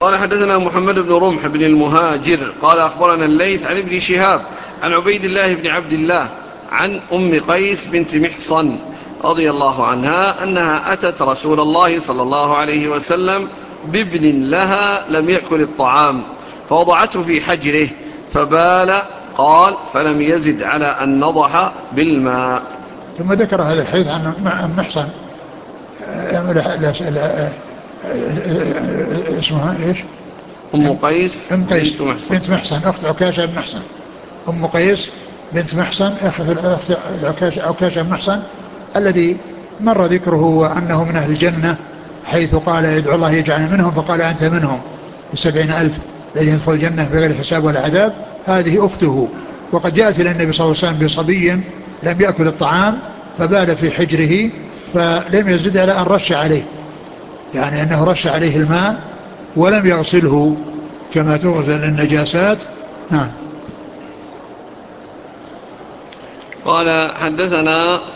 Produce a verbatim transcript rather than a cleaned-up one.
قال حدثنا محمد بن رمح بن المهاجر قال أخبرنا الليث عن ابن شهاب عن عبيد الله بن عبد الله عن أم قيس بنت محصن رضي الله عنها أنها أتت رسول الله صلى الله عليه وسلم بابن لها لم يأكل الطعام فوضعته في حجره فبال. قال فلم يزد على أن نضح بالماء. ثم ذكر هذا الحديث عن أم محصن اسمها ايش؟ أم قيس ام قيس بنت محصن بنت محصن اخت عكاشة بن محصن. ام قيس بنت محصن اخت عكاشة عكاشة بن محصن الذي مر ذكره وانه من اهل الجنة، حيث قال يدعو الله يجعلنا منهم، فقال انت منهم بسبعين الف الذين يدخل الجنة بغير حساب ولا عذاب. هذه اخته، وقد جاءت الى النبي صلى الله عليه وسلم بصبي لم يأكل الطعام فبال في حجره فلم يزد على ان رش عليه، يعني أنه رش عليه الماء ولم يغسله كما تغسل النجاسات. نعم. قال حدثنا